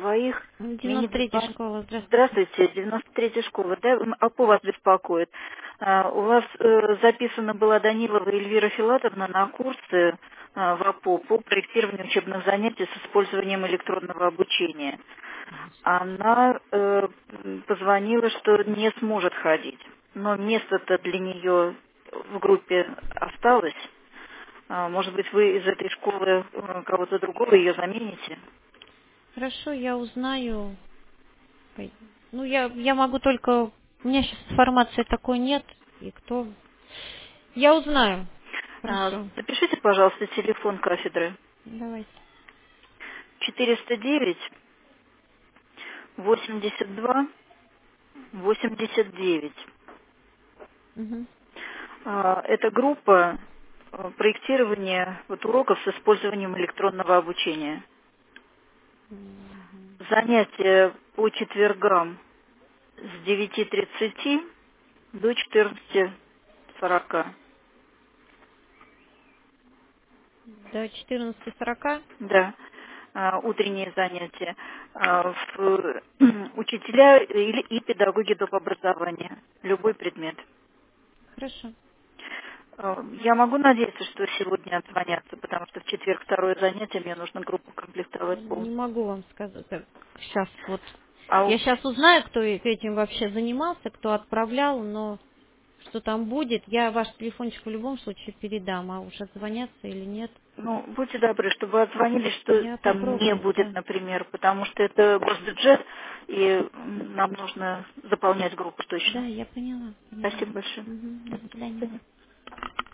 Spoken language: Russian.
двоих. Девяносто третья школа, здравствуйте. Здравствуйте, 93-я школа. Да, АПО вас беспокоит. У вас записана была Данилова Эльвира Филатовна на курсы в АПО по проектированию учебных занятий с использованием электронного обучения. Она позвонила, что не сможет ходить. Но место-то для нее в группе осталось. Может быть, вы из этой школы кого-то другого ее замените? Хорошо, я узнаю. Ну, я могу только... У меня сейчас информации такой нет. И кто... Я узнаю. Хорошо. Запишите, пожалуйста, телефон кафедры. Давайте. 409 82 89. Угу. Это группа проектирования уроков с использованием электронного обучения. Занятия по четвергам с 9:30 до 14:40. До 14:40? Да, утренние занятия. Учителя и педагоги доп. Образования. Любой предмет. Хорошо. Я могу надеяться, что сегодня отзвонятся, потому что в четверг второе занятие, мне нужно группу комплектовать Не полностью. могу вам сказать. Сейчас вот. А Я сейчас узнаю, кто этим вообще занимался, кто отправлял, но что там будет, я ваш телефончик в любом случае передам, а уж отзвонятся или нет. будьте добры, чтобы отзвонили, что Я там не попробую, будет, да. например, потому что это госбюджет, и нам нужно заполнять группу Да, точно. я поняла. Спасибо большое. Мгм, до До свидания. свидания.